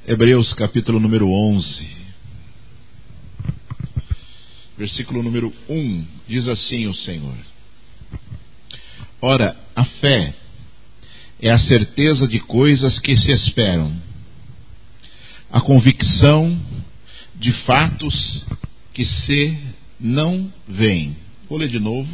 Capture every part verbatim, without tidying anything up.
Hebreus capítulo número onze, versículo número um, diz assim o Senhor: Ora, a fé é a certeza de coisas que se esperam, a convicção de fatos que se não veem. Vou ler de novo.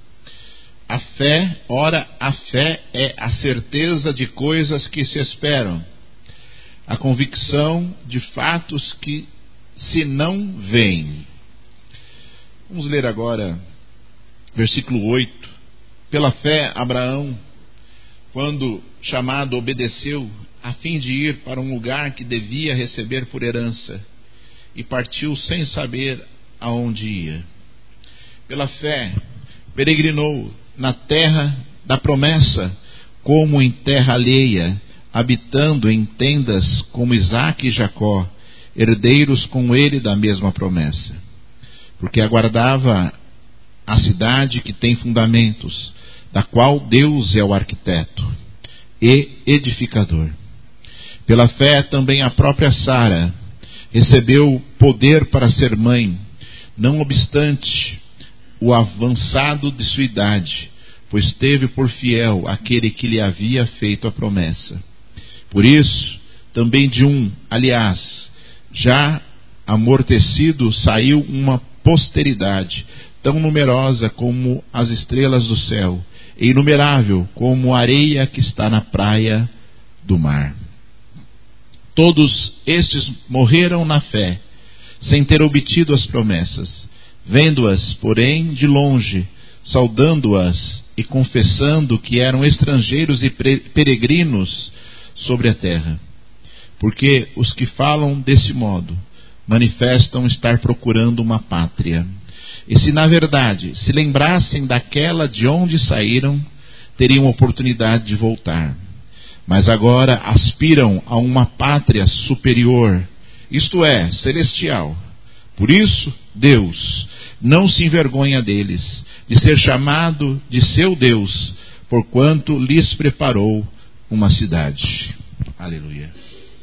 A fé, ora, a fé é a certeza de coisas que se esperam, a convicção de fatos que se não veem. Vamos ler agora versículo oito. Pela fé, Abraão, quando chamado, obedeceu, a fim de ir para um lugar que devia receber por herança, e partiu sem saber aonde ia. Pela fé, peregrinou na terra da promessa, como em terra alheia, habitando em tendas como Isaque e Jacó, herdeiros com ele da mesma promessa. Porque aguardava a cidade que tem fundamentos, da qual Deus é o arquiteto e edificador. Pela fé também a própria Sara recebeu poder para ser mãe, não obstante o avançado de sua idade, pois teve por fiel aquele que lhe havia feito a promessa. Por isso, também de um, aliás, já amortecido, saiu uma posteridade, tão numerosa como as estrelas do céu, e inumerável como a areia que está na praia do mar. Todos estes morreram na fé, sem ter obtido as promessas, vendo-as, porém, de longe, saudando-as e confessando que eram estrangeiros e peregrinos sobre a terra. Porque os que falam desse modo manifestam estar procurando uma pátria. E se na verdade se lembrassem daquela de onde saíram, teriam oportunidade de voltar. Mas agora aspiram a uma pátria superior, isto é, celestial. Por isso, Deus não se envergonha deles, de ser chamado de seu Deus, porquanto lhes preparou uma cidade. Aleluia.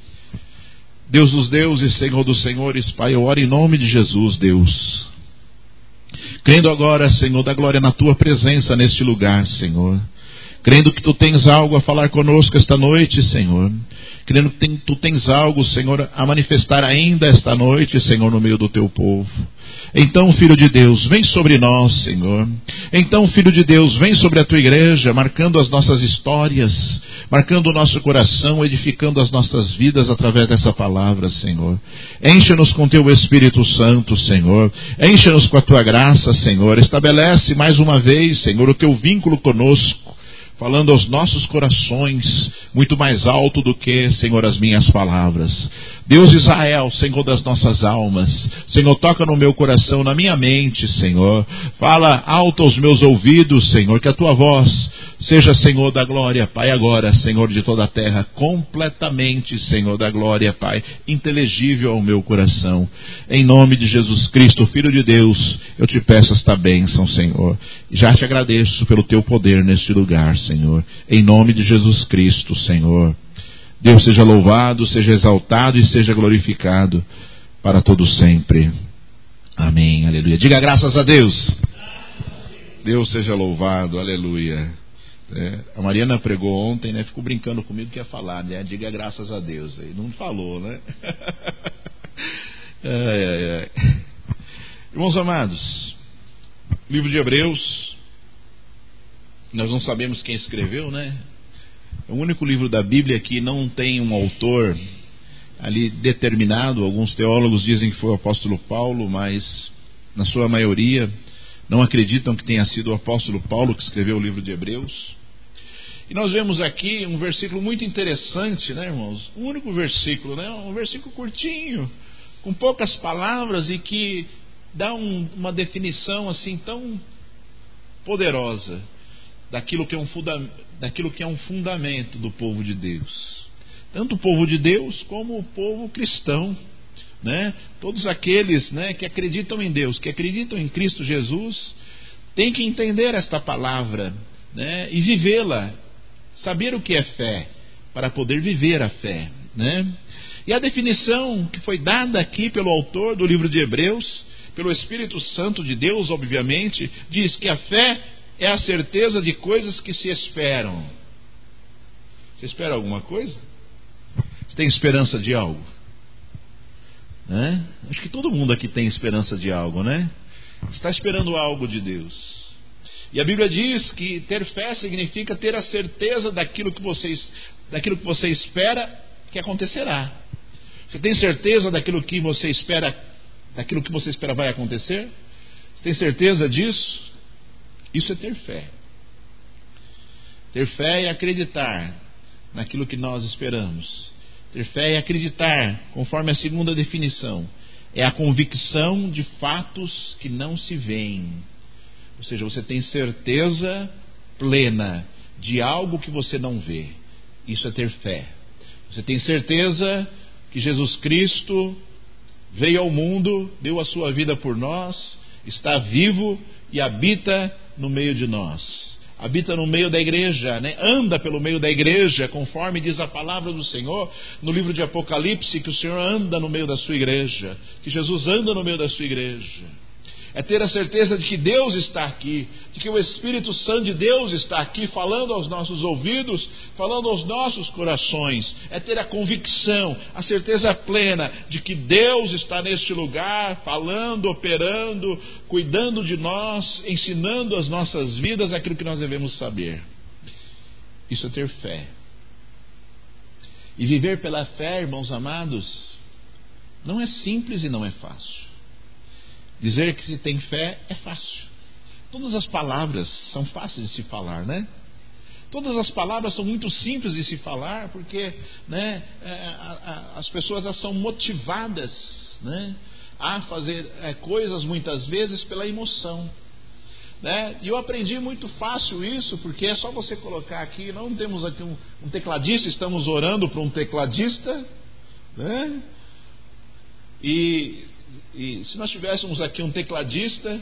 Deus dos deuses, Senhor dos senhores, Pai, eu oro em nome de Jesus, Deus. Crendo agora, Senhor, da glória na Tua presença neste lugar, Senhor. Crendo que Tu tens algo a falar conosco esta noite, Senhor. Crendo que tem, Tu tens algo, Senhor, a manifestar ainda esta noite, Senhor, no meio do Teu povo. Então, Filho de Deus, vem sobre nós, Senhor. Então, Filho de Deus, vem sobre a Tua igreja, marcando as nossas histórias, marcando o nosso coração, edificando as nossas vidas através dessa palavra, Senhor. Enche-nos com Teu Espírito Santo, Senhor. Enche-nos com a Tua graça, Senhor. Estabelece mais uma vez, Senhor, o Teu vínculo conosco, falando aos nossos corações, muito mais alto do que, Senhor, as minhas palavras. Deus de Israel, Senhor das nossas almas, Senhor, toca no meu coração, na minha mente, Senhor. Fala alto aos meus ouvidos, Senhor, que a Tua voz seja, Senhor da glória, Pai, agora, Senhor de toda a terra, completamente, Senhor da glória, Pai, inteligível ao meu coração. Em nome de Jesus Cristo, Filho de Deus, eu te peço esta bênção, Senhor. Já te agradeço pelo Teu poder neste lugar, Senhor. Em nome de Jesus Cristo, Senhor. Deus seja louvado, seja exaltado e seja glorificado para todo sempre. Amém, aleluia. Diga graças a Deus. Deus seja louvado, aleluia. É, a Mariana pregou ontem, né? Ficou brincando comigo que ia falar, né? Diga graças a Deus. Aí não falou, né? ai, ai, ai. Irmãos amados, livro de Hebreus, nós não sabemos quem escreveu, né? É o único livro da Bíblia que não tem um autor ali determinado. Alguns teólogos dizem que foi o apóstolo Paulo, mas na sua maioria não acreditam que tenha sido o apóstolo Paulo que escreveu o livro de Hebreus. E nós vemos aqui um versículo muito interessante, né, irmãos? Um único versículo, né? Um versículo curtinho, com poucas palavras e que dá um, uma definição assim tão poderosa daquilo que é um funda, daquilo que é um fundamento do povo de Deus. Tanto o povo de Deus como o povo cristão, né? Todos aqueles, né, que acreditam em Deus, que acreditam em Cristo Jesus, têm que entender esta palavra, né, e vivê-la, saber o que é fé, para poder viver a fé, né? E a definição que foi dada aqui pelo autor do livro de Hebreus, pelo Espírito Santo de Deus, obviamente, diz que a fé é a certeza de coisas que se esperam. Você espera alguma coisa? Você tem esperança de algo? Né? Acho que todo mundo aqui tem esperança de algo, né? Está esperando algo de Deus. E a Bíblia diz que ter fé significa ter a certeza daquilo que você, daquilo que você espera que acontecerá. Você tem certeza daquilo que você espera, daquilo que você espera vai acontecer? Você tem certeza disso? Isso é ter fé. Ter fé é acreditar naquilo que nós esperamos. Ter fé é acreditar, conforme a segunda definição, é a convicção de fatos que não se veem. Ou seja, você tem certeza plena de algo que você não vê. Isso é ter fé. Você tem certeza que Jesus Cristo veio ao mundo, deu a sua vida por nós, está vivo e habita no meio de nós. Habita no meio da igreja, né? Anda pelo meio da igreja, conforme diz a palavra do Senhor no livro de Apocalipse, que o Senhor anda no meio da sua igreja, que Jesus anda no meio da sua igreja. É ter a certeza de que Deus está aqui, de que o Espírito Santo de Deus está aqui, falando aos nossos ouvidos, falando aos nossos corações. É ter a convicção, a certeza plena de que Deus está neste lugar, falando, operando, cuidando de nós, ensinando as nossas vidas aquilo que nós devemos saber. Isso é ter fé. E viver pela fé, irmãos amados, não é simples e não é fácil. Dizer que se tem fé é fácil. Todas as palavras são fáceis de se falar, né? Todas as palavras são muito simples de se falar, porque, né, é, a, a, as pessoas elas são motivadas, né, a fazer é, coisas muitas vezes pela emoção. Né? E eu aprendi muito fácil isso, porque é só você colocar aqui, não temos aqui um, um tecladista, estamos orando para um tecladista, né? E, e se nós tivéssemos aqui um tecladista,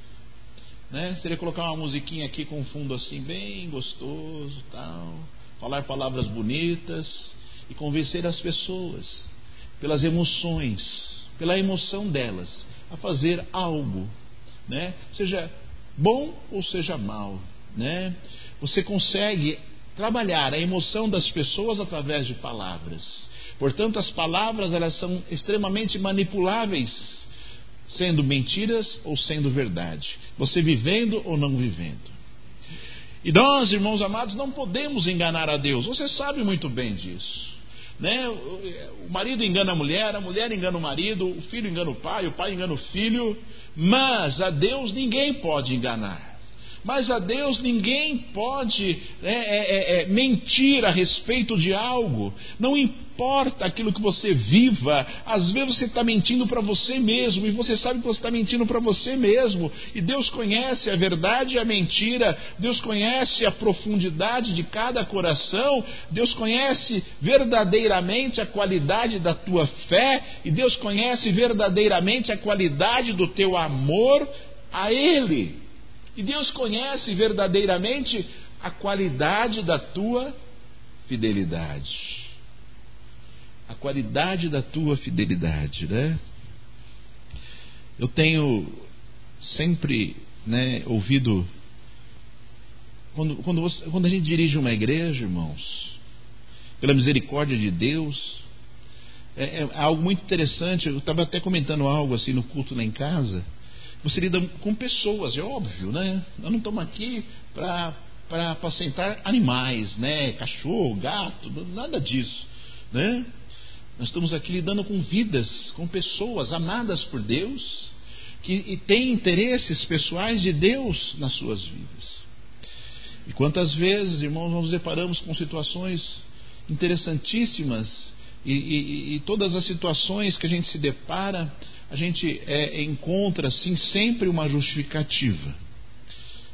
né, seria colocar uma musiquinha aqui com um fundo assim bem gostoso, tal, falar palavras bonitas e convencer as pessoas pelas emoções, pela emoção delas, a fazer algo, né? Seja bom ou seja mal, né? Você consegue trabalhar a emoção das pessoas através de palavras. Portanto, as palavras elas são extremamente manipuláveis, sendo mentiras ou sendo verdade, você vivendo ou não vivendo. E nós, irmãos amados, não podemos enganar a Deus. Você sabe muito bem disso, né? O marido engana a mulher, a mulher engana o marido, o filho engana o pai, o pai engana o filho. Mas a Deus ninguém pode enganar. Mas a Deus ninguém pode é, é, é, mentir a respeito de algo. Não importa aquilo que você viva. Às vezes você está mentindo para você mesmo, e você sabe que você está mentindo para você mesmo. E Deus conhece a verdade e a mentira. Deus conhece a profundidade de cada coração. Deus conhece verdadeiramente a qualidade da tua fé. E Deus conhece verdadeiramente a qualidade do teu amor a Ele. E Deus conhece verdadeiramente a qualidade da tua fidelidade. A qualidade da tua fidelidade, né? Eu tenho sempre, né, ouvido, quando, quando, você, quando a gente dirige uma igreja, irmãos, pela misericórdia de Deus, é, é algo muito interessante. Eu estava até comentando algo assim no culto lá em casa. Você lida com pessoas, é óbvio, né? Nós não estamos aqui para para apacentar animais, né? Cachorro, gato, nada disso, né? Nós estamos aqui lidando com vidas, com pessoas amadas por Deus, que e têm interesses pessoais de Deus nas suas vidas. E quantas vezes, irmãos, nós nos deparamos com situações interessantíssimas, e, e, e todas as situações que a gente se depara, a gente é, encontra assim sempre uma justificativa,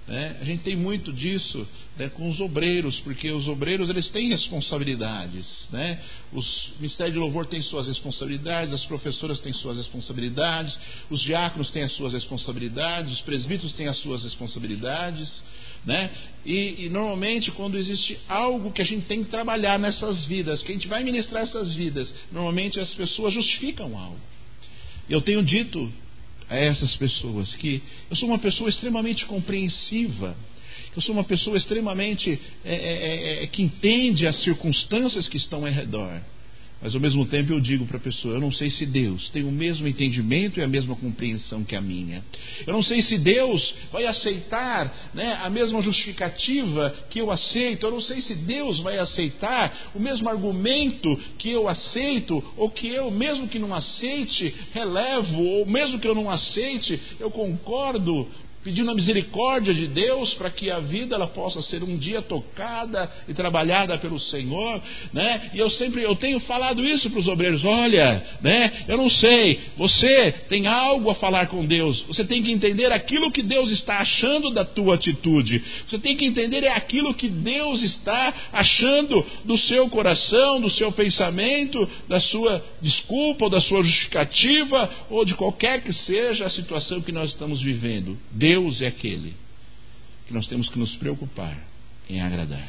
né? A gente tem muito disso, né, com os obreiros, porque os obreiros eles têm responsabilidades, né? Os ministérios de louvor têm suas responsabilidades, as professoras têm suas responsabilidades, os diáconos têm as suas responsabilidades, os presbíteros têm as suas responsabilidades, né? E, e normalmente quando existe algo que a gente tem que trabalhar nessas vidas, que a gente vai ministrar essas vidas, normalmente as pessoas justificam algo. Eu tenho dito a essas pessoas que eu sou uma pessoa extremamente compreensiva, eu sou uma pessoa extremamente é, é, é, que entende as circunstâncias que estão ao redor. Mas ao mesmo tempo eu digo para a pessoa, eu não sei se Deus tem o mesmo entendimento e a mesma compreensão que a minha. Eu não sei se Deus vai aceitar, né, a mesma justificativa que eu aceito. Eu não sei se Deus vai aceitar o mesmo argumento que eu aceito, ou que eu, mesmo que não aceite, relevo, ou mesmo que eu não aceite, eu concordo, pedindo a misericórdia de Deus para que a vida ela possa ser um dia tocada e trabalhada pelo Senhor, né? E eu sempre eu tenho falado isso para os obreiros, olha, né? Eu não sei, você tem algo a falar com Deus, você tem que entender aquilo que Deus está achando da tua atitude, você tem que entender é aquilo que Deus está achando do seu coração, do seu pensamento, da sua desculpa, ou da sua justificativa, ou de qualquer que seja a situação que nós estamos vivendo. Deus é aquele que nós temos que nos preocupar em agradar.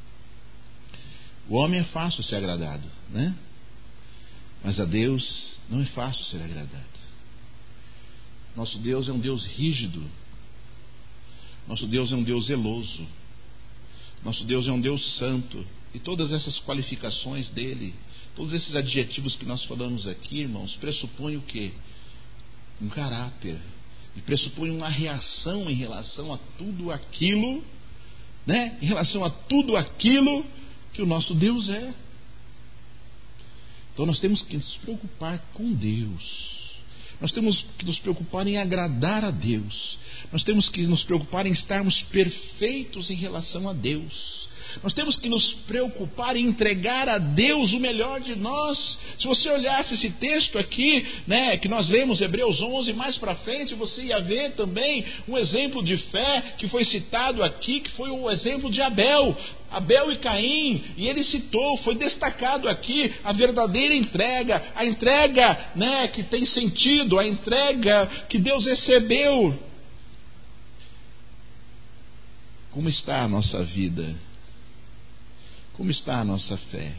O homem é fácil ser agradado, né? Mas a Deus não é fácil ser agradado. Nosso Deus é um Deus rígido. Nosso Deus é um Deus zeloso. Nosso Deus é um Deus santo. E todas essas qualificações dele, todos esses adjetivos que nós falamos aqui, irmãos, pressupõem o quê? Um caráter. E pressupõe uma reação em relação a tudo aquilo, né? Em relação a tudo aquilo que o nosso Deus é. Então nós temos que nos preocupar com Deus. Nós temos que nos preocupar em agradar a Deus. Nós temos que nos preocupar em estarmos perfeitos em relação a Deus. Nós temos que nos preocupar em entregar a Deus o melhor de nós. Se você olhasse esse texto aqui, né, que nós lemos Hebreus onze, mais para frente, você ia ver também um exemplo de fé que foi citado aqui, que foi o exemplo de Abel. Abel e Caim, e ele citou, foi destacado aqui a verdadeira entrega, a entrega, né, que tem sentido, a entrega que Deus recebeu. Como está a nossa vida? Como está a nossa fé?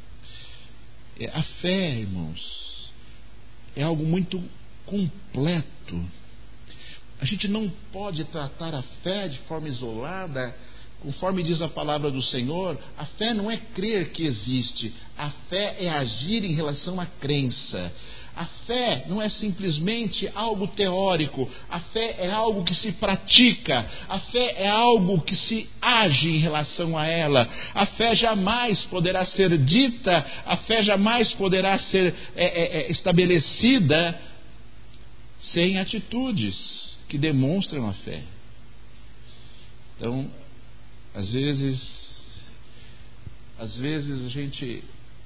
A fé, irmãos, é algo muito completo. A gente não pode tratar a fé de forma isolada. Conforme diz a palavra do Senhor, a fé não é crer que existe, a fé é agir em relação à crença. A fé não é simplesmente algo teórico, a fé é algo que se pratica, a fé é algo que se age em relação a ela. A fé jamais poderá ser dita, a fé jamais poderá ser é, é, é, estabelecida sem atitudes que demonstram a fé. Então, às vezes, às vezes a gente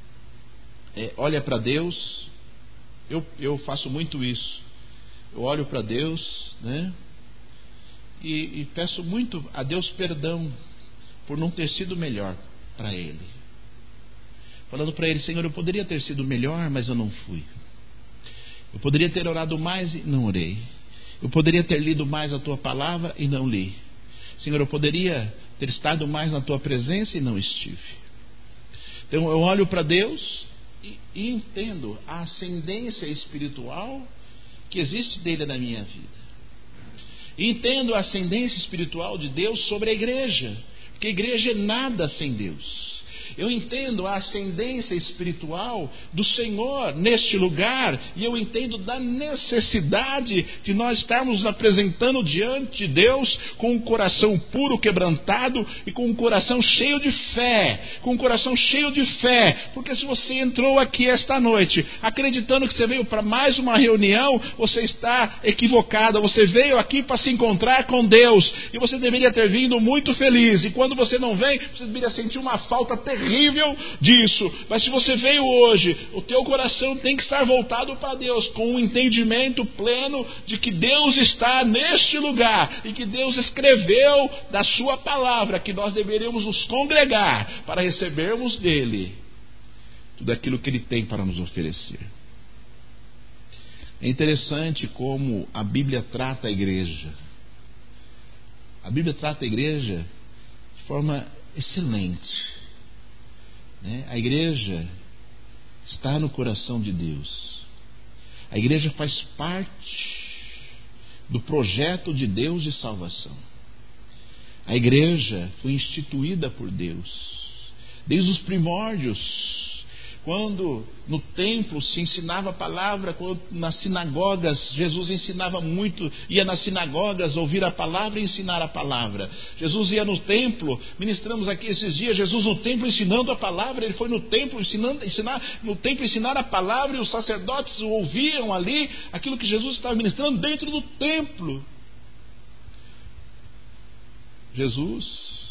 é, olha para Deus, eu, eu faço muito isso, eu olho para Deus, né, e, e peço muito a Deus perdão por não ter sido melhor para Ele, falando para Ele, Senhor, eu poderia ter sido melhor, mas eu não fui. Eu poderia ter orado mais e não orei. Eu poderia ter lido mais a Tua palavra e não li. Senhor, eu poderia ter estado mais na Tua presença e não estive. Então eu olho para Deus e, e entendo a ascendência espiritual que existe dele na minha vida. E entendo a ascendência espiritual de Deus sobre a igreja, porque a igreja é nada sem Deus. Eu entendo a ascendência espiritual do Senhor neste lugar, e eu entendo da necessidade de nós estarmos nos apresentando diante de Deus com um coração puro, quebrantado, e com um coração cheio de fé, com um coração cheio de fé, porque se você entrou aqui esta noite acreditando que você veio para mais uma reunião, você está equivocado. Você veio aqui para se encontrar com Deus, e você deveria ter vindo muito feliz, e quando você não vem, você deveria sentir uma falta terrível terrível disso. Mas se você veio hoje, o teu coração tem que estar voltado para Deus, com um entendimento pleno de que Deus está neste lugar e que Deus escreveu da sua palavra que nós deveríamos nos congregar para recebermos dele tudo aquilo que ele tem para nos oferecer. É interessante como a Bíblia trata a igreja. A Bíblia trata a igreja de forma excelente, né? A igreja está no coração de Deus. A igreja faz parte do projeto de Deus de salvação. A igreja foi instituída por Deus desde os primórdios, quando no templo se ensinava a palavra, quando nas sinagogas Jesus ensinava muito, ia nas sinagogas ouvir a palavra e ensinar a palavra. Jesus ia no templo, ministramos aqui esses dias, Jesus no templo ensinando a palavra. Ele foi no templo ensinando, ensinar, no templo ensinar a palavra, e os sacerdotes ouviam ali aquilo que Jesus estava ministrando dentro do templo. Jesus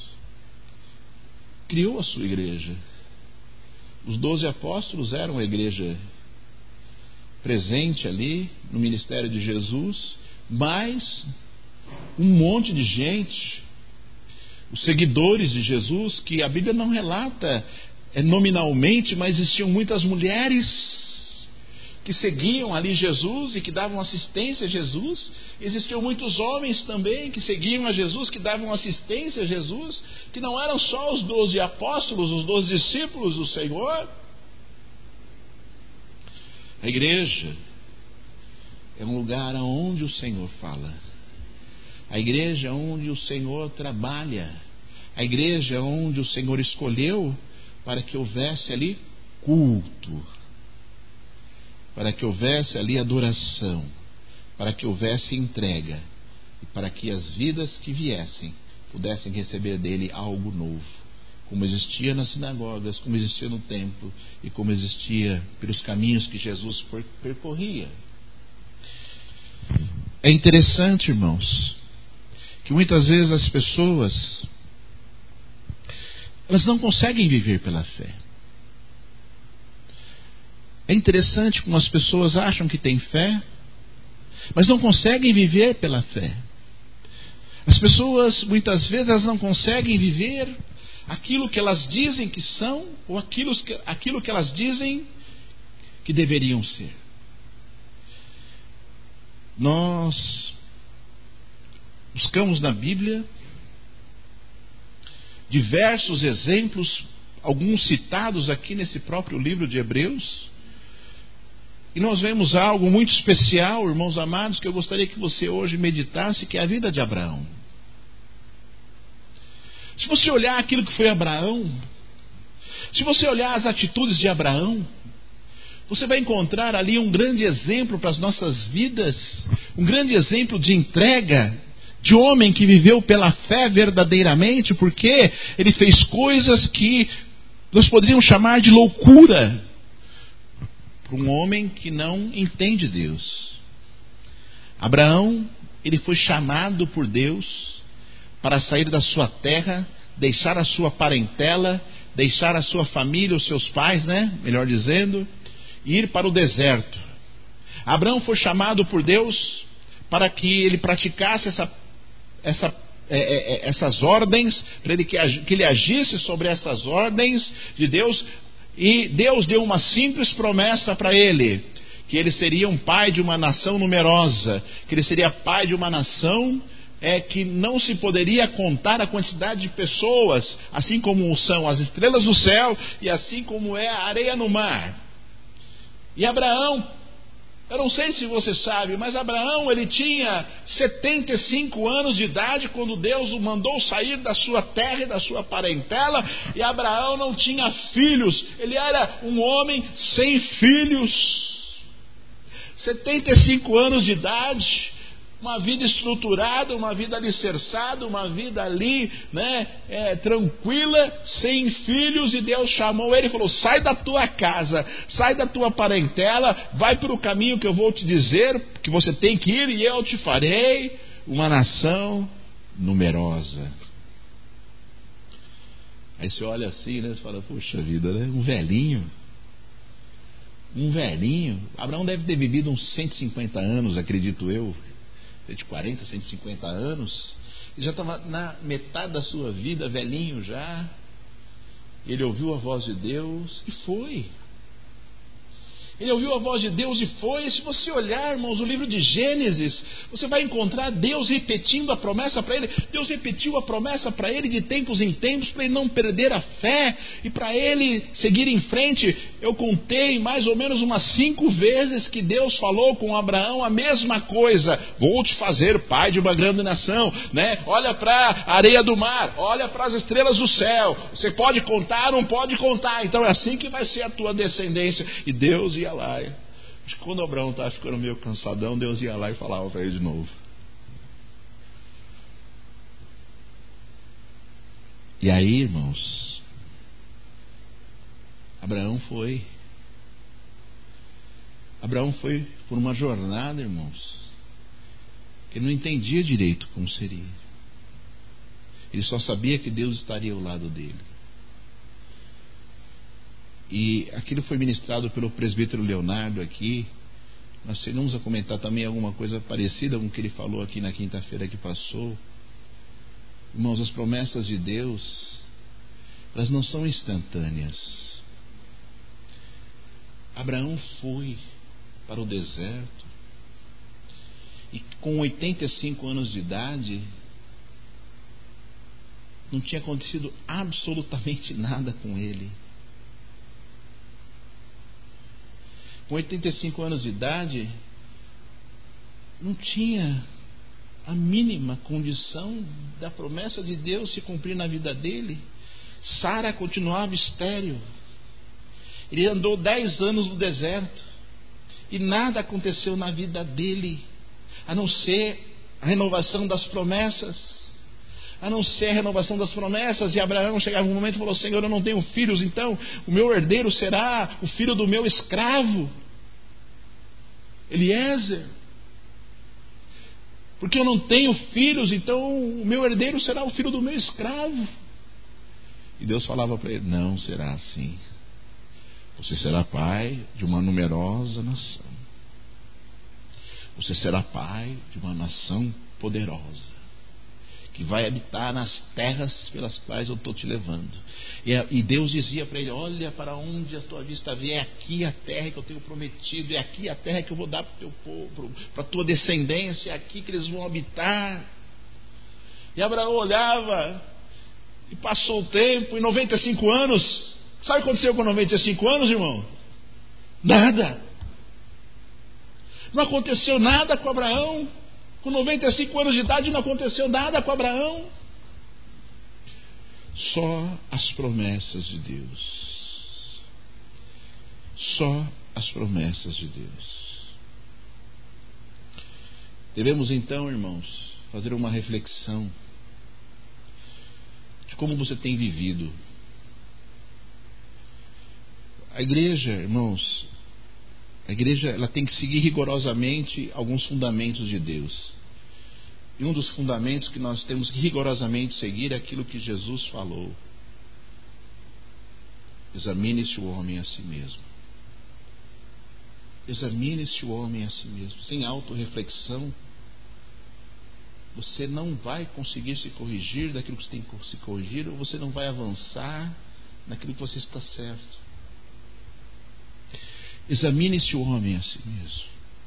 criou a sua igreja. Os doze apóstolos eram a igreja presente ali no ministério de Jesus, mas um monte de gente, os seguidores de Jesus, que a Bíblia não relata é, nominalmente, mas existiam muitas mulheres que seguiam ali Jesus e que davam assistência a Jesus. Existiam muitos homens também que seguiam a Jesus, que davam assistência a Jesus, que não eram só os doze apóstolos, os doze discípulos do Senhor. A igreja é um lugar onde o Senhor fala. A igreja é onde o Senhor trabalha. A igreja é onde o Senhor escolheu para que houvesse ali culto, para que houvesse ali adoração, para que houvesse entrega, e para que as vidas que viessem pudessem receber dele algo novo, como existia nas sinagogas, como existia no templo e como existia pelos caminhos que Jesus percorria. É interessante, irmãos, que muitas vezes as pessoas elas não conseguem viver pela fé. É interessante como as pessoas acham que têm fé, mas não conseguem viver pela fé. As pessoas, muitas vezes, elas não conseguem viver aquilo que elas dizem que são, ou aquilo que, aquilo que elas dizem que deveriam ser. Nós buscamos na Bíblia diversos exemplos, alguns citados aqui nesse próprio livro de Hebreus. E nós vemos algo muito especial, irmãos amados, que eu gostaria que você hoje meditasse, que é a vida de Abraão. Se você olhar aquilo que foi Abraão, se você olhar as atitudes de Abraão, você vai encontrar ali um grande exemplo para as nossas vidas, um grande exemplo de entrega, de homem que viveu pela fé verdadeiramente, porque ele fez coisas que nós poderíamos chamar de loucura para um homem que não entende Deus. Abraão, ele foi chamado por Deus para sair da sua terra, deixar a sua parentela, deixar a sua família, os seus pais, né? Melhor dizendo, e ir para o deserto. Abraão foi chamado por Deus para que ele praticasse essa, essa, é, é, essas ordens, para ele que, que ele agisse sobre essas ordens de Deus. E Deus deu uma simples promessa para ele, que ele seria um pai de uma nação numerosa, que ele seria pai de uma nação é, que não se poderia contar a quantidade de pessoas, assim como são as estrelas do céu e assim como é a areia no mar. E Abraão, eu não sei se você sabe, mas Abraão ele tinha setenta e cinco anos de idade quando Deus o mandou sair da sua terra e da sua parentela, e Abraão não tinha filhos, ele era um homem sem filhos. setenta e cinco anos de idade, uma vida estruturada, uma vida alicerçada, uma vida ali, né, é, tranquila, sem filhos, e Deus chamou ele e falou: sai da tua casa, sai da tua parentela, vai para o caminho que eu vou te dizer, que você tem que ir, e eu te farei uma nação numerosa. Aí você olha assim, né? Você fala, poxa vida, né? Um velhinho. Um velhinho. Abraão deve ter vivido uns cento e cinquenta anos, acredito eu. De quarenta, cento e cinquenta anos. Ele já estava na metade da sua vida, velhinho já. Ele ouviu a voz de Deus e foi. Ele ouviu a voz de Deus e foi. E se você olhar, irmãos, o livro de Gênesis, você vai encontrar Deus repetindo a promessa para ele. Deus repetiu a promessa para ele de tempos em tempos, para ele não perder a fé e para ele seguir em frente. Eu contei mais ou menos umas cinco vezes que Deus falou com Abraão a mesma coisa. Vou te fazer pai de uma grande nação, né? Olha para a areia do mar, olha para as estrelas do céu. Você pode contar, não pode contar. Então é assim que vai ser a tua descendência. E Deus ia lá. Acho que quando Abraão estava ficando meio cansadão, Deus ia lá e falava para ele de novo. E aí, irmãos, Abraão foi. Abraão foi por uma jornada, irmãos, que ele não entendia direito como seria. Ele só sabia que Deus estaria ao lado dele. E aquilo foi ministrado pelo presbítero Leonardo aqui. Nós teremos a comentar também alguma coisa parecida com o que ele falou aqui na quinta-feira que passou. Irmãos, as promessas de Deus, elas não são instantâneas. Abraão foi para o deserto e com oitenta e cinco anos de idade não tinha acontecido absolutamente nada com ele. Com oitenta e cinco anos de idade, não tinha a mínima condição da promessa de Deus se cumprir na vida dele. Sara continuava estéril. Ele andou dez anos no deserto e nada aconteceu na vida dele, a não ser a renovação das promessas. A não ser a renovação das promessas. E Abraão chegava um momento e falou: Senhor, eu não tenho filhos, então o meu herdeiro será o filho do meu escravo Eliezer. Porque eu não tenho filhos, então o meu herdeiro será o filho do meu escravo. E Deus falava para ele: não será assim. Você será pai de uma numerosa nação. Você será pai de uma nação poderosa, que vai habitar nas terras pelas quais eu estou te levando. E, e Deus dizia para ele: olha para onde a tua vista vê, é aqui a terra que eu tenho prometido, é aqui a terra que eu vou dar para o teu povo, para a tua descendência, é aqui que eles vão habitar. E Abraão olhava, e passou o tempo, e noventa e cinco anos, sabe o que aconteceu com noventa e cinco anos, irmão? Nada. Não aconteceu nada com Abraão. Com noventa e cinco anos de idade não aconteceu nada com Abraão. Só as promessas de Deus. Só as promessas de Deus. Devemos então, irmãos, fazer uma reflexão de como você tem vivido. A igreja, irmãos, a igreja ela tem que seguir rigorosamente alguns fundamentos de Deus. E um dos fundamentos que nós temos que rigorosamente seguir é aquilo que Jesus falou: examine-se o homem a si mesmo. Examine-se o homem a si mesmo. Sem autorreflexão, você não vai conseguir se corrigir daquilo que você tem que se corrigir, ou você não vai avançar naquilo que você está certo. Examine-se o homem a si mesmo.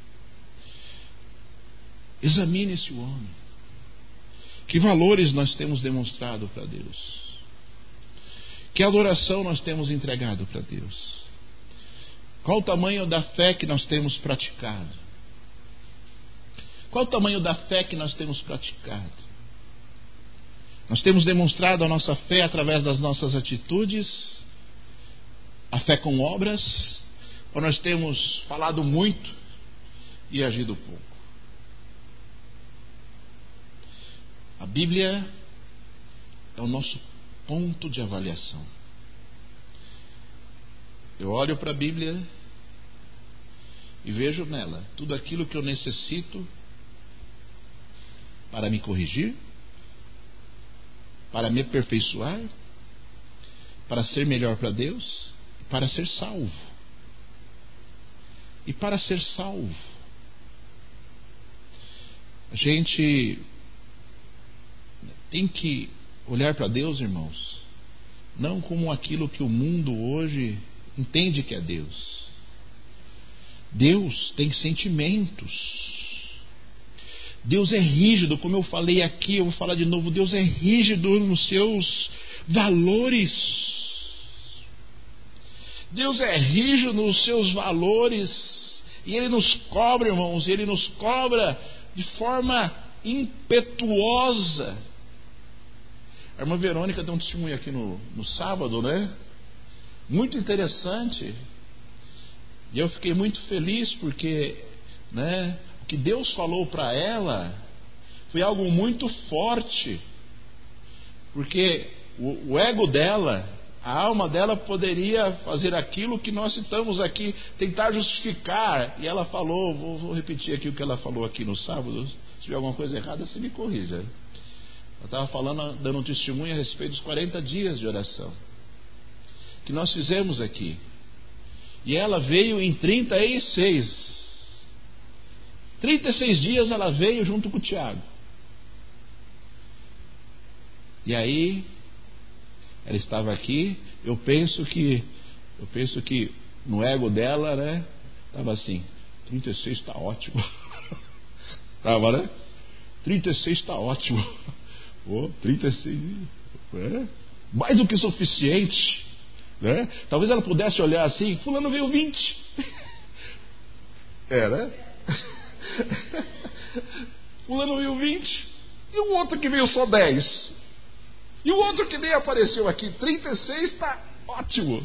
Examine-se o homem. Que valores nós temos demonstrado para Deus? Que adoração nós temos entregado para Deus? Qual o tamanho da fé que nós temos praticado? Qual o tamanho da fé que nós temos praticado? Nós temos demonstrado a nossa fé através das nossas atitudes, a fé com obras, ou nós temos falado muito e agido pouco? A Bíblia é o nosso ponto de avaliação. Eu olho para a Bíblia e vejo nela tudo aquilo que eu necessito para me corrigir, para me aperfeiçoar para ser melhor para Deus e para ser salvo. E para ser salvo, a gente tem que olhar para Deus, irmãos, não como aquilo que o mundo hoje entende que é Deus. Deus tem sentimentos. Deus é rígido, como eu falei aqui, eu vou falar de novo. Deus é rígido nos seus valores. Deus é rígido nos seus valores. E Ele nos cobra, irmãos, Ele nos cobra de forma impetuosa. A irmã Verônica deu um testemunho aqui no, no sábado, né? Muito interessante. E eu fiquei muito feliz porque, né, o que Deus falou para ela foi algo muito forte. Porque o, o ego dela, a alma dela poderia fazer aquilo que nós citamos aqui, tentar justificar. E ela falou, vou, vou repetir aqui o que ela falou aqui no sábado. Se tiver alguma coisa errada, você me corrija. Ela estava falando, dando um testemunho a respeito dos quarenta dias de oração que nós fizemos aqui. E ela veio em trinta e seis. trinta e seis dias ela veio junto com o Tiago. E aí ela estava aqui. Eu penso que eu penso que no ego dela, né, estava assim: trinta e seis está ótimo. Estava, né? trinta e seis está ótimo. Oh, trinta e seis é mais do que suficiente, né? Talvez ela pudesse olhar assim: fulano veio vinte. É, né? Fulano veio vinte. E o outro que veio só dez. E o outro que nem apareceu aqui, trinta e seis, está ótimo.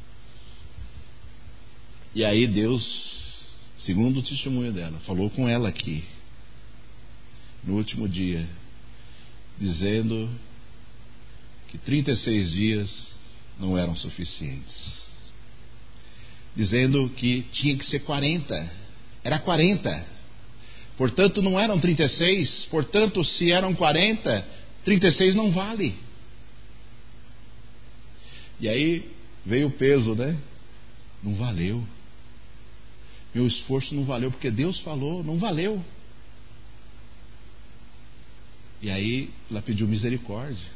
E aí Deus, segundo o testemunho dela, falou com ela aqui no último dia, dizendo que trinta e seis dias não eram suficientes, dizendo que tinha que ser quarenta. Era quarenta. Portanto não eram trinta e seis. Portanto, se eram quarenta, trinta e seis não vale. E aí veio o peso, né? Não valeu. Meu esforço não valeu, porque Deus falou, não valeu. E aí ela pediu misericórdia.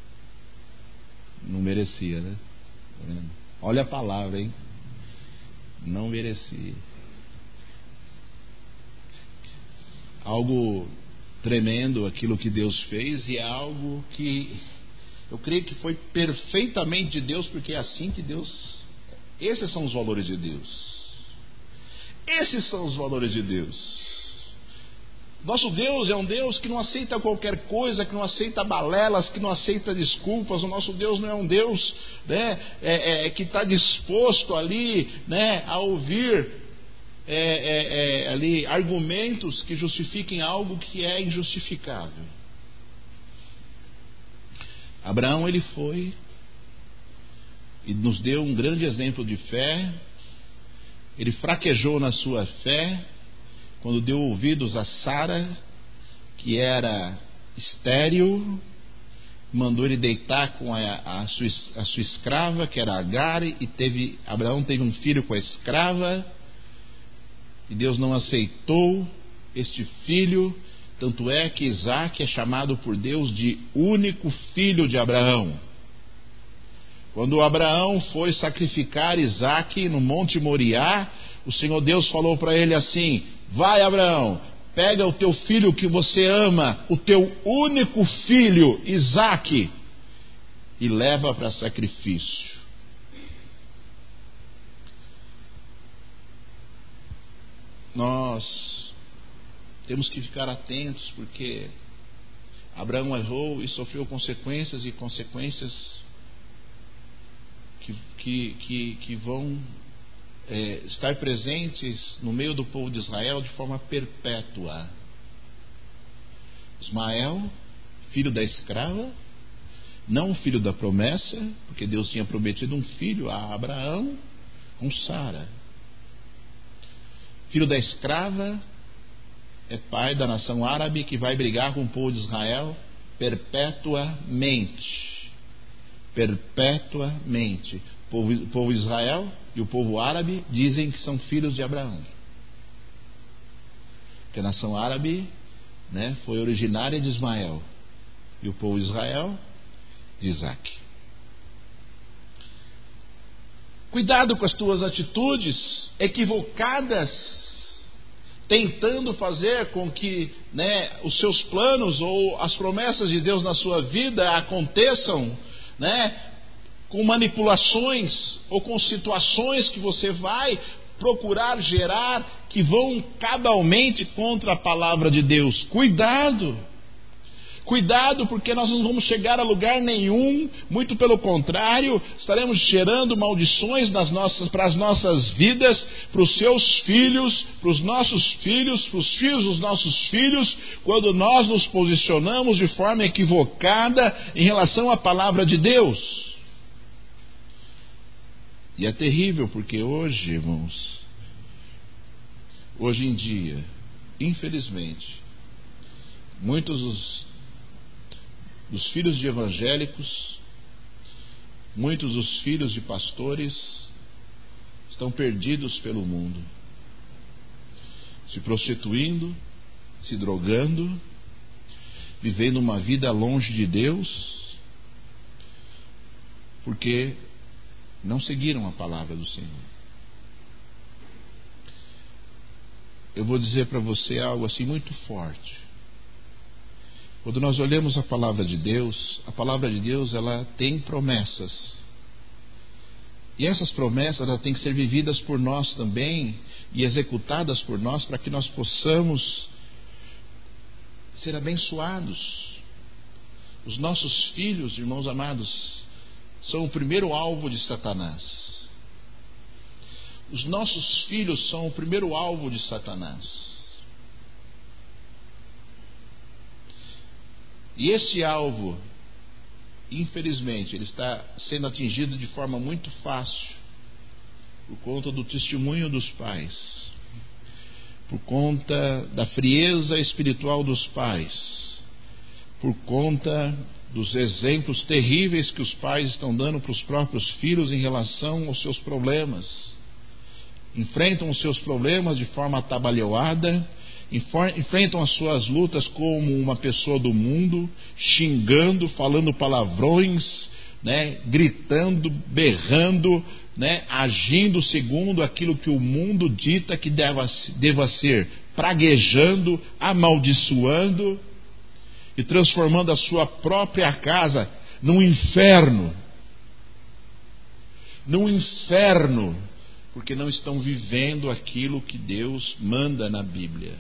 Não merecia, né? Tá vendo? Olha a palavra, hein? Não merecia. Algo tremendo aquilo que Deus fez, e é algo que eu creio que foi perfeitamente de Deus, porque é assim que Deus... Esses são os valores de Deus. Esses são os valores de Deus. Nosso Deus é um Deus que não aceita qualquer coisa, que não aceita balelas, que não aceita desculpas. O nosso Deus não é um Deus, né, é, é, que está disposto ali, né, a ouvir é, é, é, ali, argumentos que justifiquem algo que é injustificável. Abraão, ele foi e nos deu um grande exemplo de fé. Ele fraquejou na sua fé quando deu ouvidos a Sara, que era estéril, mandou ele deitar com a, a, sua, a sua escrava, que era Agar, e teve, Abraão teve um filho com a escrava, e Deus não aceitou este filho, tanto é que Isaac é chamado por Deus de único filho de Abraão. Quando Abraão foi sacrificar Isaac no Monte Moriá, o Senhor Deus falou para ele assim: vai, Abraão, pega o teu filho que você ama, o teu único filho, Isaac, e leva para sacrifício. Nós temos que ficar atentos, porque Abraão errou e sofreu consequências, e consequências que, que, que, que vão é, estar presentes no meio do povo de Israel de forma perpétua. Ismael, filho da escrava, não filho da promessa, porque Deus tinha prometido um filho a Abraão com Sara. Filho da escrava, é pai da nação árabe, que vai brigar com o povo de Israel perpetuamente. perpetuamente. O povo, o povo Israel e o povo árabe dizem que são filhos de Abraão. Porque a nação árabe, né, foi originária de Ismael. E o povo Israel de Isaac. Cuidado com as tuas atitudes equivocadas, tentando fazer com que, né, os seus planos ou as promessas de Deus na sua vida aconteçam, né, com manipulações ou com situações que você vai procurar gerar que vão cabalmente contra a palavra de Deus. Cuidado! Cuidado, porque nós não vamos chegar a lugar nenhum, muito pelo contrário, estaremos gerando maldições nas nossas, para as nossas vidas, para os seus filhos, para os nossos filhos, para os filhos dos nossos filhos, quando nós nos posicionamos de forma equivocada em relação à palavra de Deus. E é terrível, porque hoje, irmãos, hoje em dia, infelizmente, muitos dos dos filhos de evangélicos, muitos dos filhos de pastores estão perdidos pelo mundo, se prostituindo, se drogando, vivendo uma vida longe de Deus, porque não seguiram a palavra do Senhor. Eu vou dizer para você algo assim muito forte. Quando nós olhamos a palavra de Deus, a palavra de Deus, ela tem promessas. E essas promessas, elas têm que ser vividas por nós também e executadas por nós para que nós possamos ser abençoados. Os nossos filhos, irmãos amados, são o primeiro alvo de Satanás. Os nossos filhos são o primeiro alvo de Satanás. E esse alvo, infelizmente, ele está sendo atingido de forma muito fácil, por conta do testemunho dos pais, por conta da frieza espiritual dos pais, por conta dos exemplos terríveis que os pais estão dando para os próprios filhos em relação aos seus problemas. Enfrentam os seus problemas de forma atabalhoada, enfrentam as suas lutas como uma pessoa do mundo, xingando, falando palavrões, né, gritando, berrando, né, agindo segundo aquilo que o mundo dita que deva, deva ser, praguejando, amaldiçoando e transformando a sua própria casa num inferno. Num inferno, porque não estão vivendo aquilo que Deus manda na Bíblia.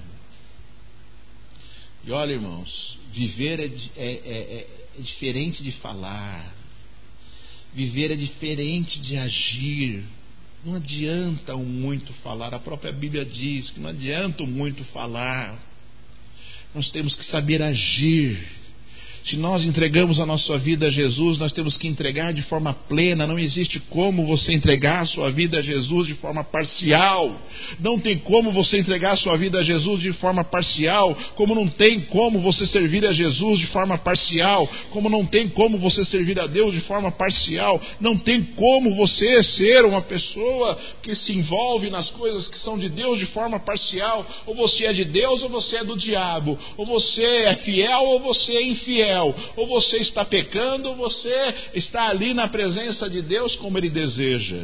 E olha, irmãos, viver é, é, é, é diferente de falar. Viver é diferente de agir. Não adianta o muito falar. A própria Bíblia diz que não adianta o muito falar. Nós temos que saber agir. Se nós entregamos a nossa vida a Jesus, nós temos que entregar de forma plena. Não existe como você entregar a sua vida a Jesus de forma parcial. Não tem como você entregar a sua vida a Jesus de forma parcial. Como não tem como você servir a Jesus de forma parcial. Como não tem como você servir a Deus de forma parcial. Não tem como você ser uma pessoa que se envolve nas coisas que são de Deus de forma parcial. Ou você é de Deus ou você é do diabo. Ou você é fiel ou você é infiel. Ou você está pecando, ou você está ali na presença de Deus como Ele deseja.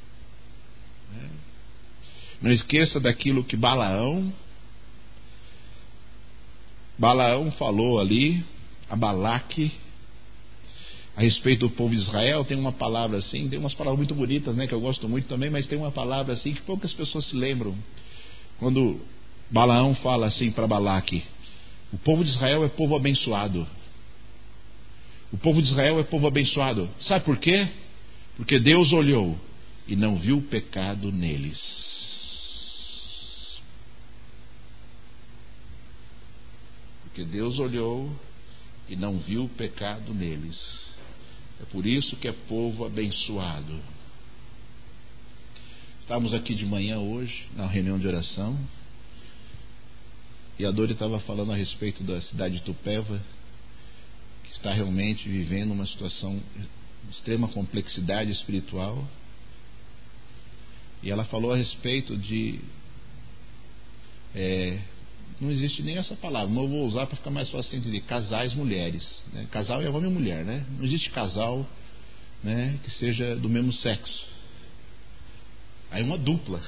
Não esqueça daquilo que Balaão Balaão falou ali a Balaque a respeito do povo de Israel. Tem uma palavra assim, tem umas palavras muito bonitas, né, que eu gosto muito também, mas tem uma palavra assim que poucas pessoas se lembram. Quando Balaão fala assim para Balaque: o povo de Israel é povo abençoado. O povo de Israel é povo abençoado. Sabe por quê? Porque Deus olhou e não viu pecado neles. Porque Deus olhou e não viu pecado neles. É por isso que é povo abençoado. Estávamos aqui de manhã hoje, na reunião de oração, e a Dori estava falando a respeito da cidade de Tupéva, que está realmente vivendo uma situação extrema complexidade espiritual. E ela falou a respeito de é, não existe nem essa palavra, mas eu vou usar para ficar mais fácil de entender. Casais, mulheres, né? Casal é homem e mulher, né? Não existe casal, né, que seja do mesmo sexo. Aí uma dupla.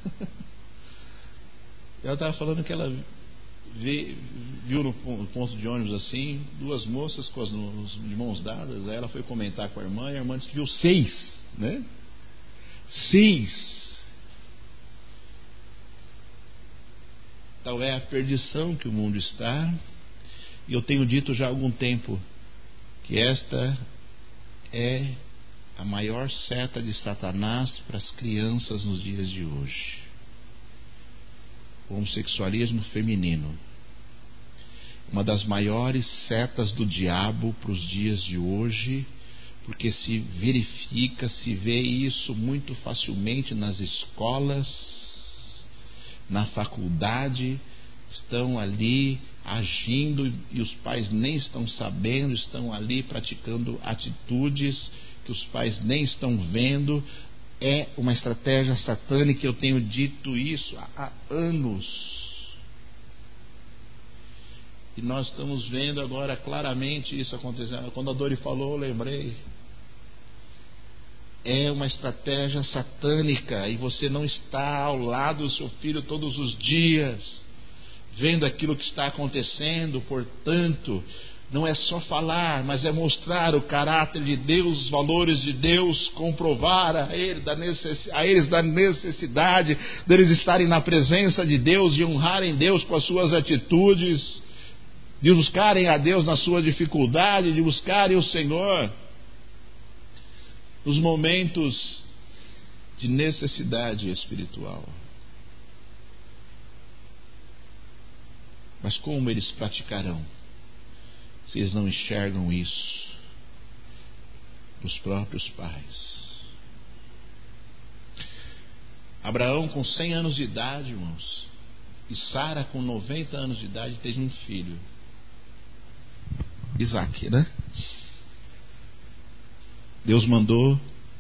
Ela estava falando que ela vê, viu no ponto de ônibus assim, duas moças com as de mãos dadas. Aí ela foi comentar com a irmã, e a irmã disse que viu seis, né? Seis. Tal é a perdição que o mundo está. E eu tenho dito já há algum tempo que esta é a maior seta de Satanás para as crianças nos dias de hoje. O homossexualismo feminino, uma das maiores setas do diabo para os dias de hoje, porque se verifica, se vê isso muito facilmente nas escolas, na faculdade, estão ali agindo e os pais nem estão sabendo, estão ali praticando atitudes que os pais nem estão vendo. É uma estratégia satânica, eu tenho dito isso há anos. E nós estamos vendo agora claramente isso acontecendo. Quando a Dori falou, eu lembrei. É uma estratégia satânica, e você não está ao lado do seu filho todos os dias, vendo aquilo que está acontecendo. Portanto, não é só falar, mas é mostrar o caráter de Deus, os valores de Deus, comprovar a, ele da necess... a eles da necessidade deles estarem na presença de Deus, de honrarem Deus com as suas atitudes, de buscarem a Deus na sua dificuldade, de buscarem o Senhor nos momentos de necessidade espiritual. Mas como eles praticarão se eles não enxergam isso dos próprios pais? Abraão com cem anos de idade, irmãos, e Sara com noventa anos de idade teve um filho, Isaac, né? Deus mandou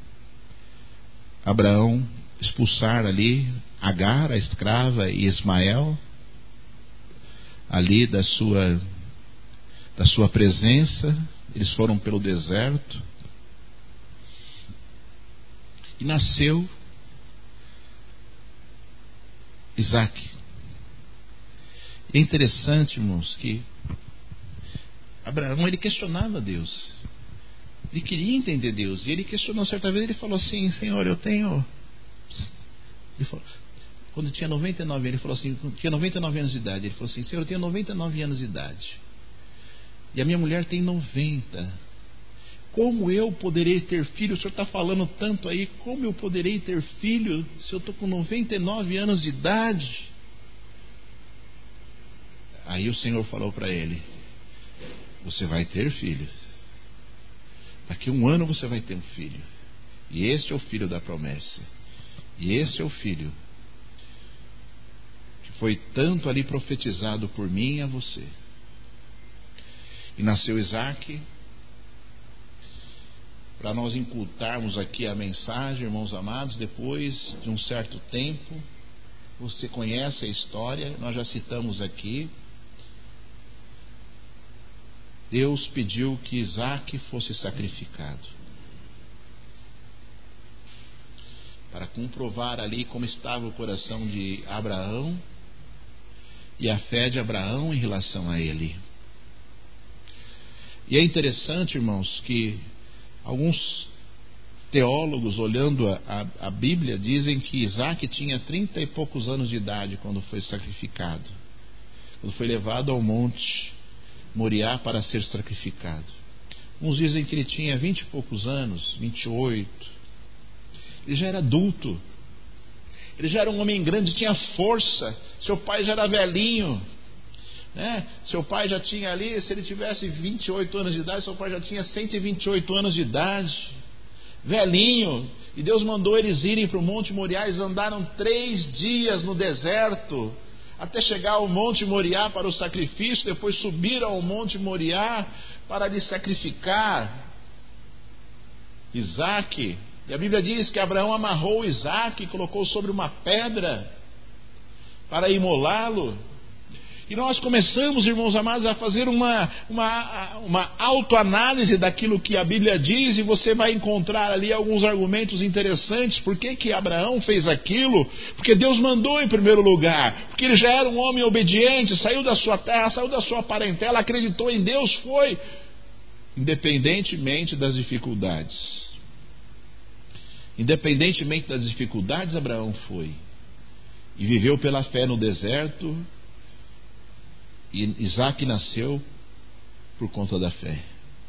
Abraão expulsar ali Agar, a escrava, e Ismael ali da sua da sua presença. Eles foram pelo deserto e nasceu Isaac. É interessante, irmãos, que Abraão, ele questionava Deus. Ele queria entender Deus. E ele questionou certa vez, ele falou assim: Senhor, eu tenho... Ele falou, quando tinha noventa e nove anos, ele falou assim, tinha noventa e nove anos de idade, ele falou assim: Senhor, eu tenho noventa e nove anos de idade. E a minha mulher tem noventa. Como eu poderei ter filho? O Senhor está falando tanto aí. Como eu poderei ter filho se eu estou com noventa e nove anos de idade? Aí o Senhor falou para ele: você vai ter filhos. Daqui a um ano você vai ter um filho. E este é o filho da promessa. E esse é o filho que foi tanto ali profetizado por mim a você. E nasceu Isaac. Para nós incultarmos aqui a mensagem, irmãos amados, depois de um certo tempo, você conhece a história, nós já citamos aqui. Deus pediu que Isaac fosse sacrificado, para comprovar ali como estava o coração de Abraão e a fé de Abraão em relação a ele. E é interessante, irmãos, que alguns teólogos, olhando a, a, a Bíblia, dizem que Isaac tinha trinta e poucos anos de idade quando foi sacrificado, quando foi levado ao monte Moriá para ser sacrificado. Uns dizem que ele tinha vinte e poucos anos, vinte e oito. Ele já era adulto, ele já era um homem grande, tinha força. Seu pai já era velhinho, né? Seu pai já tinha ali, se ele tivesse vinte e oito anos de idade, seu pai já tinha cento e vinte e oito anos de idade, velhinho. E Deus mandou eles irem para o Monte Moriá. Eles andaram três dias no deserto até chegar ao Monte Moriá para o sacrifício. Depois subiram ao Monte Moriá para lhe sacrificar. Isaac. E a Bíblia diz que Abraão amarrou Isaac e colocou sobre uma pedra para imolá-lo. E nós começamos, irmãos amados, a fazer uma, uma, uma autoanálise daquilo que a Bíblia diz, e você vai encontrar ali alguns argumentos interessantes. Por que que Abraão fez aquilo? Porque Deus mandou em primeiro lugar, porque ele já era um homem obediente, saiu da sua terra, saiu da sua parentela, acreditou em Deus, foi, independentemente das dificuldades. Independentemente das dificuldades, Abraão foi, e viveu pela fé no deserto. E Isaac nasceu por conta da fé.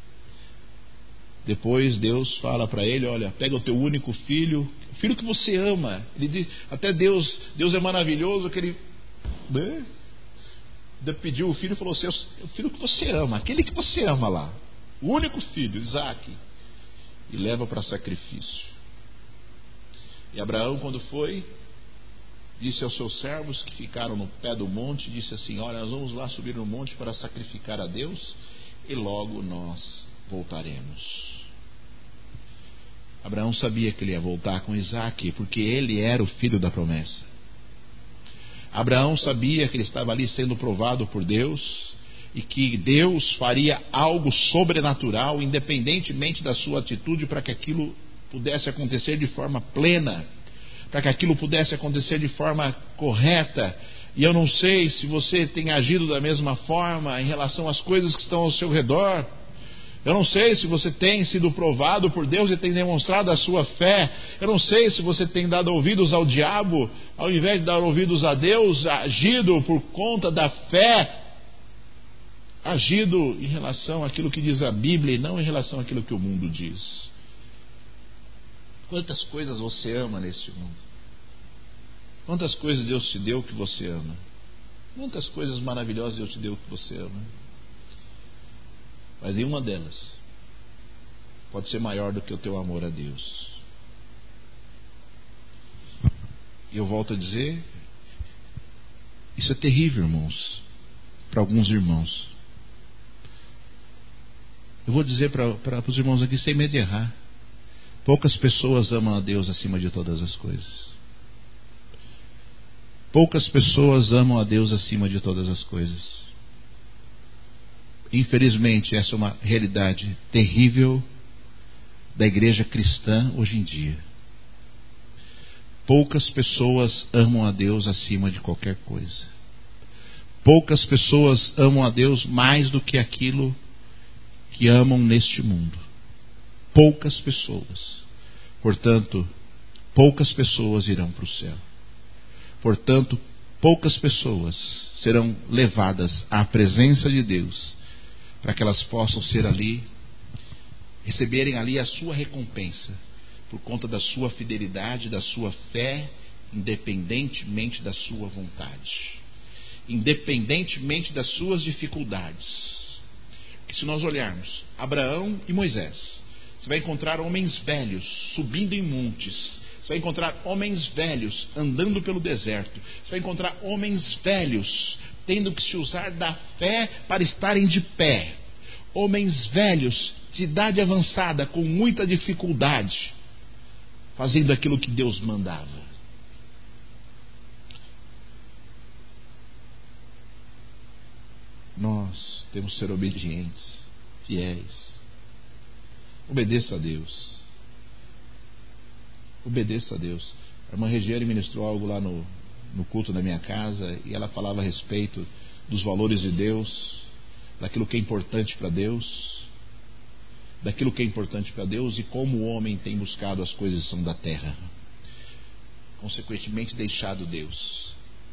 Depois Deus fala para ele: olha, pega o teu único filho, o filho que você ama. Ele diz, até Deus, Deus é maravilhoso, que ele né? pediu o filho e falou assim: o filho que você ama, aquele que você ama lá, o único filho, Isaac, e leva para sacrifício. E Abraão, quando foi, disse aos seus servos que ficaram no pé do monte, disse assim: olha, nós vamos lá subir no monte para sacrificar a Deus, e logo nós voltaremos. Abraão sabia que ele ia voltar com Isaac, porque ele era o filho da promessa. Abraão sabia que ele estava ali sendo provado por Deus, e que Deus faria algo sobrenatural, independentemente da sua atitude, para que aquilo pudesse acontecer de forma plena, para que aquilo pudesse acontecer de forma correta. E eu não sei se você tem agido da mesma forma em relação às coisas que estão ao seu redor. Eu não sei se você tem sido provado por Deus e tem demonstrado a sua fé. Eu não sei se você tem dado ouvidos ao diabo ao invés de dar ouvidos a Deus, agido por conta da fé, agido em relação àquilo que diz a Bíblia e não em relação àquilo que o mundo diz. Quantas coisas você ama neste mundo? Quantas coisas Deus te deu que você ama? Quantas coisas maravilhosas Deus te deu que você ama? Mas nenhuma delas pode ser maior do que o teu amor a Deus. E eu volto a dizer, isso é terrível, irmãos, para alguns irmãos. Eu vou dizer para, para, para os irmãos aqui sem medo de errar: poucas pessoas amam a Deus acima de todas as coisas. Poucas pessoas amam a Deus acima de todas as coisas. Infelizmente, essa é uma realidade terrível da igreja cristã hoje em dia. Poucas pessoas amam a Deus acima de qualquer coisa. Poucas pessoas amam a Deus mais do que aquilo que amam neste mundo. Poucas pessoas. Portanto, poucas pessoas irão para o céu. Portanto, poucas pessoas serão levadas à presença de Deus, para que elas possam ser ali, receberem ali a sua recompensa, por conta da sua fidelidade, da sua fé, independentemente da sua vontade, independentemente das suas dificuldades. Porque se nós olharmos Abraão e Moisés, você vai encontrar homens velhos subindo em montes. Você vai encontrar homens velhos andando pelo deserto. Você vai encontrar homens velhos tendo que se usar da fé para estarem de pé. Homens velhos de idade avançada, com muita dificuldade, fazendo aquilo que Deus mandava. Nós temos que ser obedientes, fiéis. Obedeça a Deus. Obedeça a Deus. A irmã Regiane ministrou algo lá no, no culto da minha casa, e ela falava a respeito dos valores de Deus, daquilo que é importante para Deus, daquilo que é importante para Deus, e como o homem tem buscado as coisas que são da terra, consequentemente deixado Deus.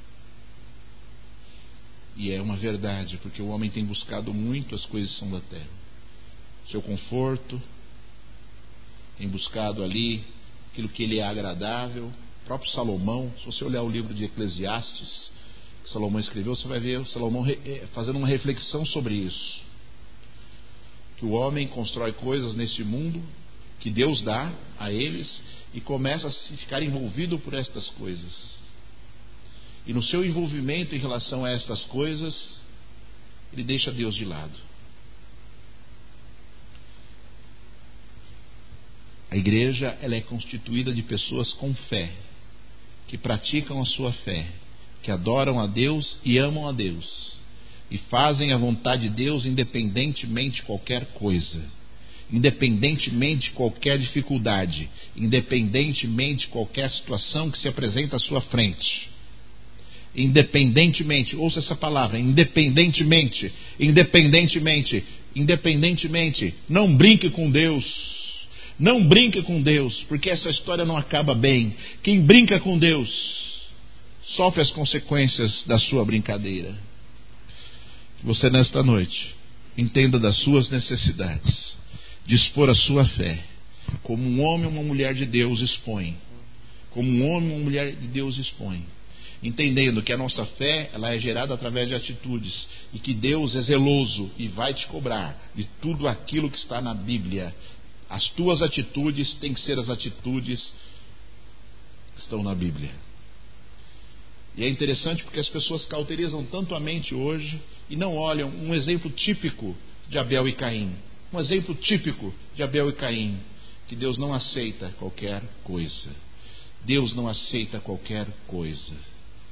E é uma verdade, porque o homem tem buscado muito as coisas que são da terra, seu conforto, tem buscado ali aquilo que lhe é agradável. O próprio Salomão, se você olhar o livro de Eclesiastes que Salomão escreveu, você vai ver o Salomão fazendo uma reflexão sobre isso, que o homem constrói coisas neste mundo que Deus dá a eles, e começa a se ficar envolvido por estas coisas, e no seu envolvimento em relação a estas coisas, ele deixa Deus de lado. A igreja, ela é constituída de pessoas com fé, que praticam a sua fé, que adoram a Deus e amam a Deus, e fazem a vontade de Deus independentemente de qualquer coisa, independentemente de qualquer dificuldade, independentemente de qualquer situação que se apresenta à sua frente. Independentemente, ouça essa palavra, independentemente, independentemente, independentemente, não brinque com Deus, não brinque com Deus, porque essa história não acaba bem. Quem brinca com Deus sofre as consequências da sua brincadeira. Que você nesta noite entenda das suas necessidades, dispor a sua fé, como um homem ou uma mulher de Deus expõe, como um homem ou uma mulher de Deus expõe, entendendo que a nossa fé, ela é gerada através de atitudes, e que Deus é zeloso e vai te cobrar de tudo aquilo que está na Bíblia. As tuas atitudes têm que ser as atitudes que estão na Bíblia. E é interessante porque as pessoas cauterizam tanto a mente hoje e não olham um exemplo típico de Abel e Caim. Um exemplo típico de Abel e Caim, que Deus não aceita qualquer coisa. Deus não aceita qualquer coisa.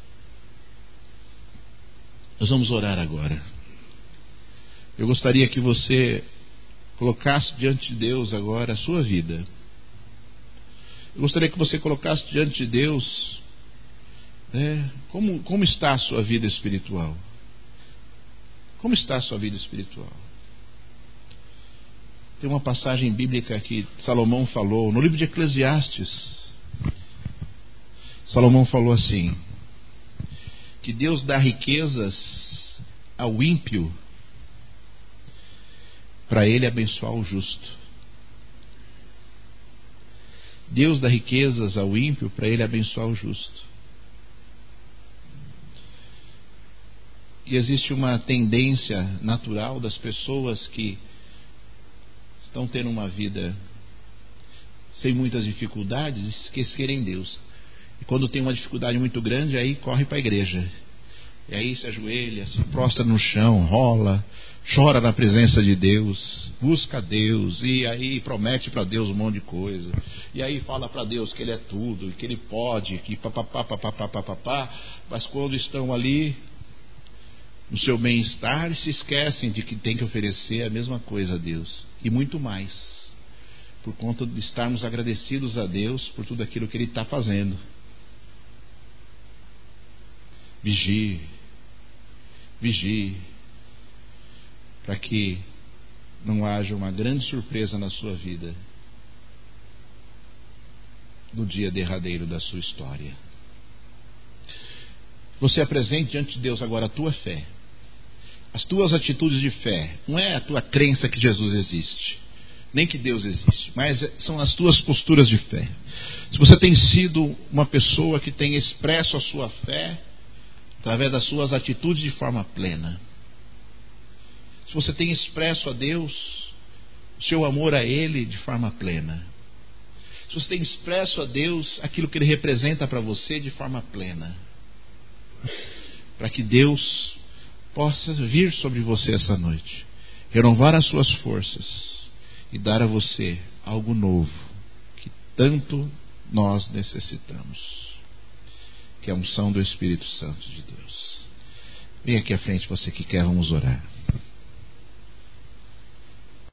Nós vamos orar agora. Eu gostaria que você colocasse diante de Deus agora a sua vida. Eu gostaria que você colocasse diante de Deus, né, como, como está a sua vida espiritual. Como está a sua vida espiritual? Tem uma passagem bíblica que Salomão falou, no livro de Eclesiastes. Salomão falou assim: que Deus dá riquezas ao ímpio para ele abençoar o justo. Deus dá riquezas ao ímpio para ele abençoar o justo. E existe uma tendência natural das pessoas que estão tendo uma vida sem muitas dificuldades, esquecerem Deus. E quando tem uma dificuldade muito grande, aí corre para a igreja. E aí se ajoelha, se prostra no chão, rola, chora na presença de Deus, busca Deus, e aí promete para Deus um monte de coisa. E aí fala para Deus que Ele é tudo, que Ele pode, que papapá, papapá, papapá. Mas quando estão ali no seu bem-estar, se esquecem de que tem que oferecer a mesma coisa a Deus. E muito mais, por conta de estarmos agradecidos a Deus por tudo aquilo que Ele está fazendo. Vigie, vigie, para que não haja uma grande surpresa na sua vida no dia derradeiro da sua história. Você apresente diante de Deus agora a tua fé, as tuas atitudes de fé. Não é a tua crença que Jesus existe, nem que Deus existe, mas são as tuas posturas de fé. Se você tem sido uma pessoa que tem expresso a sua fé através das suas atitudes de forma plena, se você tem expresso a Deus o seu amor a Ele de forma plena, se você tem expresso a Deus aquilo que Ele representa para você de forma plena, para que Deus possa vir sobre você essa noite, renovar as suas forças e dar a você algo novo que tanto nós necessitamos, que é a unção do Espírito Santo de Deus. Vem aqui à frente, você que quer, vamos orar.